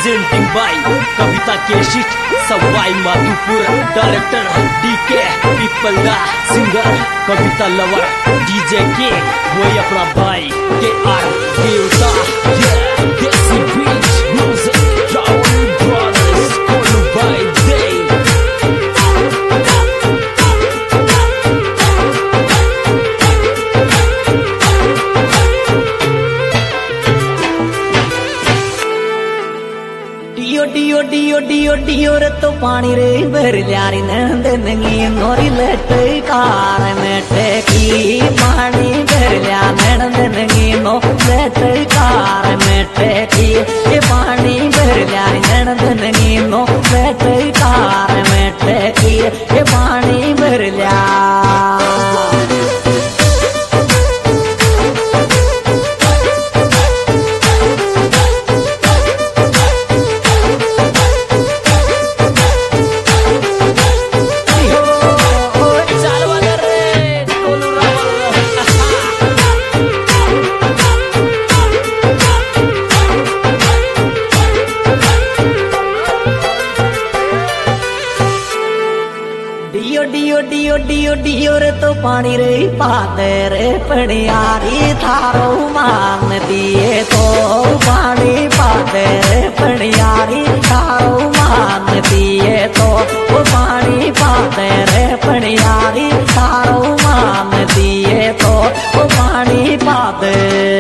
Presenting by Kavita केशिट Sawai Madhopur director DK Piplda singer Kavita lover DJ के वही अपना भाई के आर देवता देसी बीच म्यूजिक राहुल ब्रदर्स कोलू बाय दे डियो डियो डियो डियो रे तो पानी रे भर जारी नंद नंगी नोरी लट कार में टेकी पानी भर जा नंद नंगी नो लट कार में टेकी ये पानी भर जारी नंद नंगी नो लट कार में टेकी ये पानी भर जा डियो डियो डियो डियो डियो रे तो पानी रे पाते रे पड़ियारी थारो मान दिए तो पानी पाते रे पड़ियारी थारो मान दिए तो पानी पाते रे पड़ियारी थारो मान दिए तो पानी पाते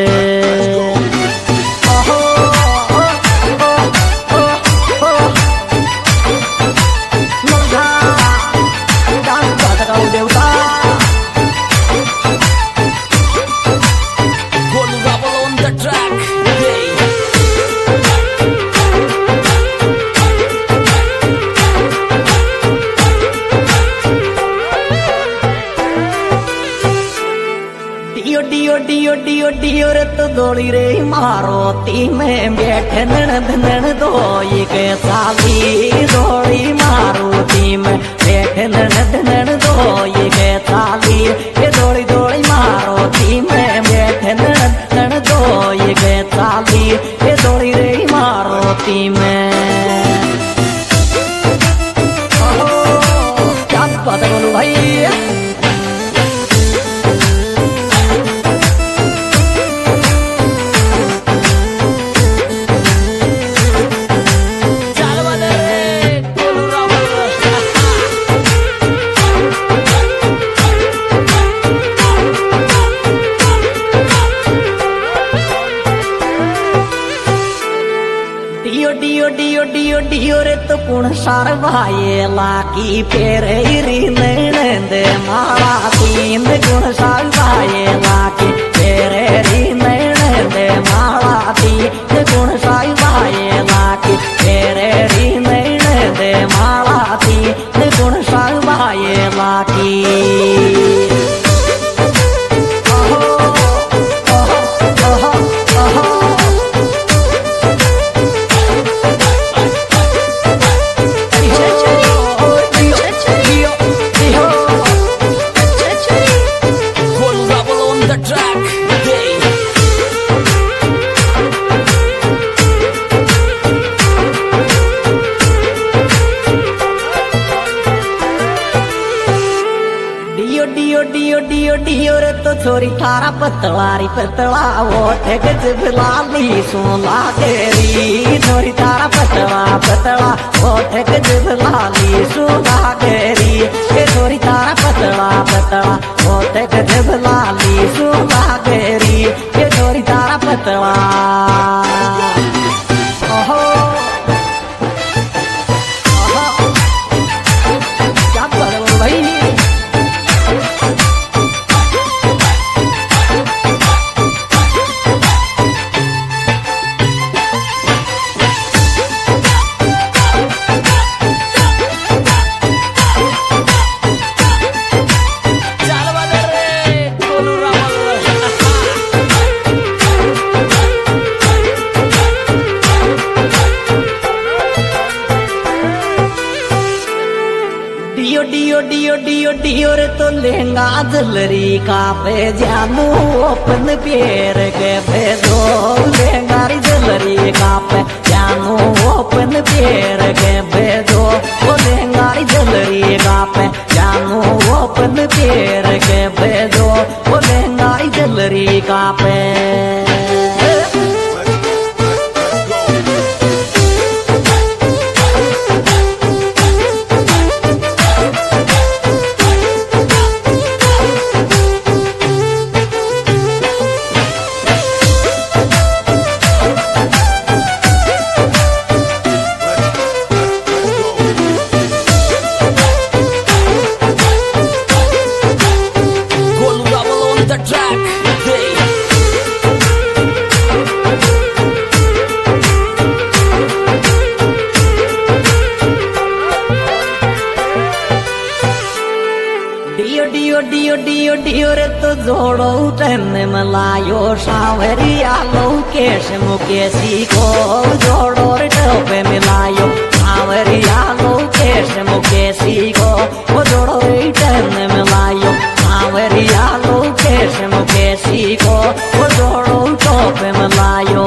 डियो डियो डियो डियो रे तो दौड़ी रे मारोती में बैठे नन दो के साली दौड़ी मारुति में बैठे नन दो के साली ये दौड़ी दौड़ी मारुति में बैठे नन दो के साली ये दौड़ी रे मारुति में क्या बात बोलू भाई डियो डियो डियो डियो रे तो पुण सार भाई लाकी पेरे री नैनंद माला तीन गुण सार भाई लाकी पेरे री नैनंद माला तीन गुण सार भाई लाकी पेरे री नैनंद माला तीन गुण सार भाई लाकी डियो डियो डियो डियो रे तो छोरी थारा पतवारी पतला ओठ गजब लाली सोला गेरी छोरी थारा पतला पतला ओठ गजब लाली सोला गेरी ये छोरी थारा पतला पतला ओठ गजब लाली सोला गेरी ये छोरी थारा पतला ओहो क्या करो भाई डियो डियो डियो डियो डियो रे तो लहंगा जलरी का पे जानू अपन पैर के पे दो लहंगा जलरी का पे जानू टन मलायो सावरिया लोकेश मुकेशी को जोड़ो टोपे मिलायो सावरिया लोकेश मुकेशी को जोड़ो टन मिलायो सावरिया लोकेश मुकेशी को जोड़ो टोपे मिलायो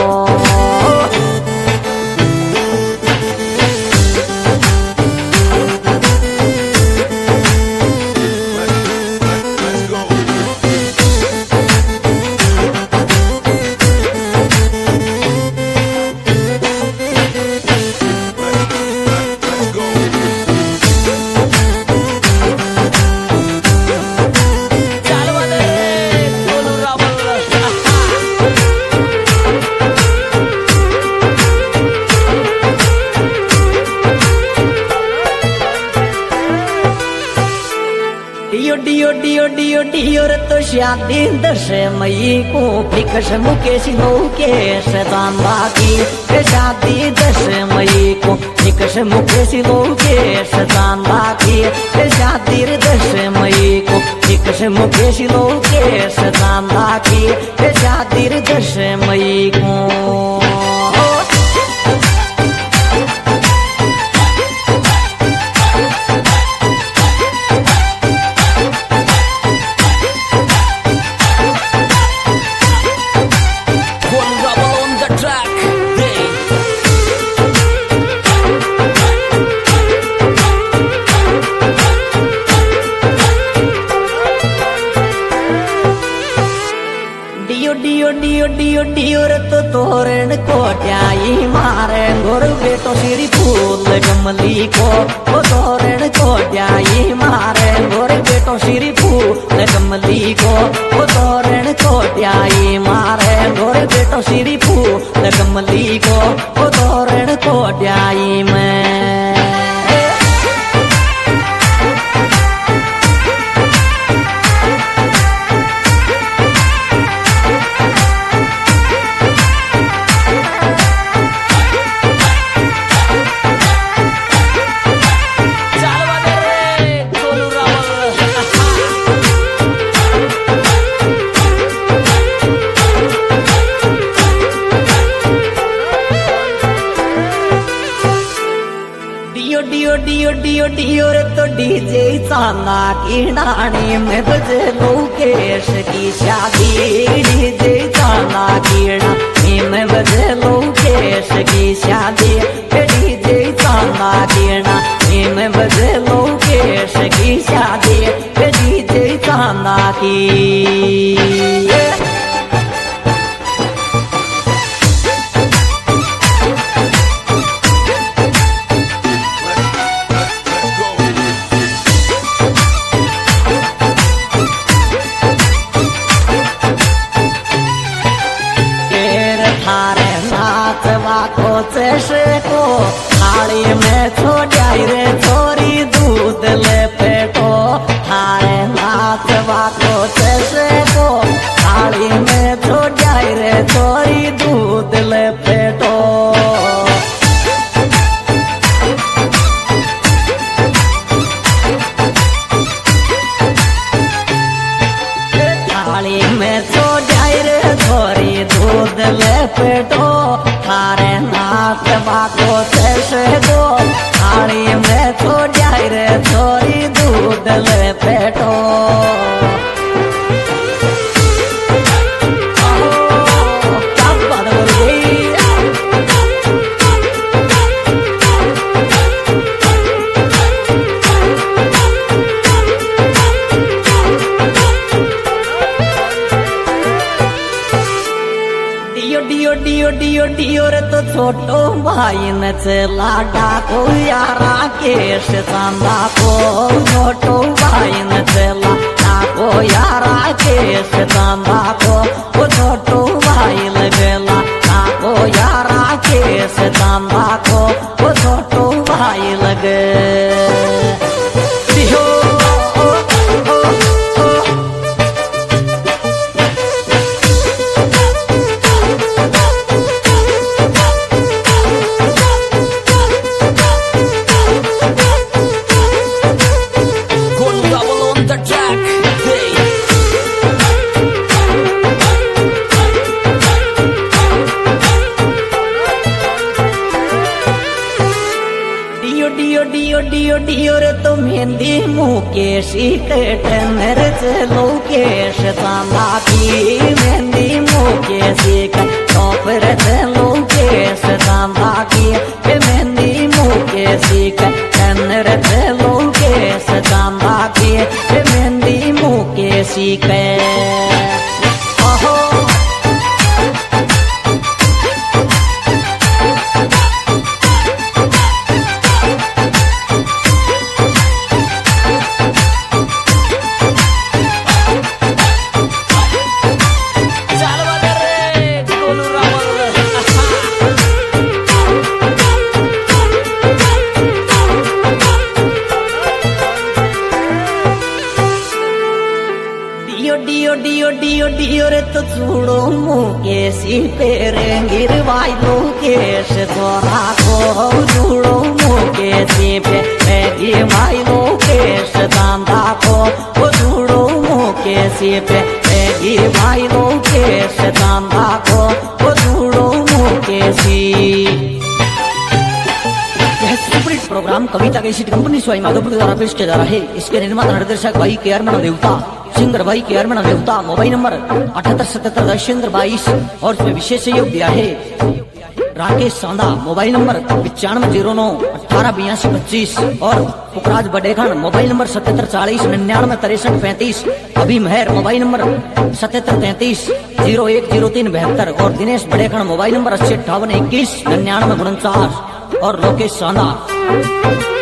डियो डियो डियो डियो रे तो शादी दश मई को फिकस मुकेश लोकेश चांदा की शादी दश मई को फिकस मुकेश लोकेश चांदा की शादी दश मई को फिकस मुकेश लोकेश चांदा की शादी दश मई को डियो डियो डियो डियो रे तो तोरण को जाई मारे गोर बेटो श्री फूल कमली को तोरण को जाई मारे गोर बेटो श्री फूल कमली को तोरण को जाई मारे गोर बेटो श्री फूल कमली को तोरण को जाई मैं डियो डियो डियो डियो रे तो डीजे चांदा की नानी में बजे लोकेश की शादी डीजे चांदा की नानी में बजे लोकेश की शादी डीजे चांदा की नानी में बजे लोकेश की शादी डीजे चांदा की को थाली में छोड़ा रे छोरी दूध ले पेटो थारे नाचवा को चेसे को थाली में छोड़ा रे छोरी दूध ले पेटो थाली में छोड़ा रे छोरी दूध ले पेटो थारे नाचवा को चेसे दो थाली में छोड़ा रे छोरी दूध ले पेटो डियो डियो डियो रे तो छोटो भाई न चला डाको यारा केश चांदा को छोटो भाई न चला डाको यारा केश चांदा को छोटो भाई लगला डाको यारा केश चांदा को छोटो भाई लगे तो मेहंदी मुकेशी टेनर चलो केश चांदा की मेहंदी मुकेशी टॉपर चलो केश चांदा की मेहंदी मुकेशी टेनर चलो केश चांदा की मेहंदी मुकेशी के डियो डियो डियो डियो रे तो छूड़ो मुकेशी पेरे गिरवाई लो केश तोरा को छूड़ो मुकेशी पे गिरवाई लो केश चांदा को छूड़ो मुकेशी पे गिरवाई लो केश चांदा को छूड़ो मुकेशी। प्रोग्राम कविता के सीट कंपनी स्वाई माधोपुर द्वारा पेश किया जा रहा है। इसके निर्माता निर्देशक भाई के आर मीणा देवता, सिंगर भाई के आर मीणा देवता। मोबाइल नंबर 7877 और इसमें विशेष सहयोग दिया है राकेश सांदा। मोबाइल नंबर 9509 188225 और पुखराज बडेखान। Mobile number 7740 99 63 35। अभी मेहर मोबाइल नंबर 7733 0103 72 और दिनेश बडेखान मोबाइल नंबर 8058 21 99 49 और लोकेश सांदा।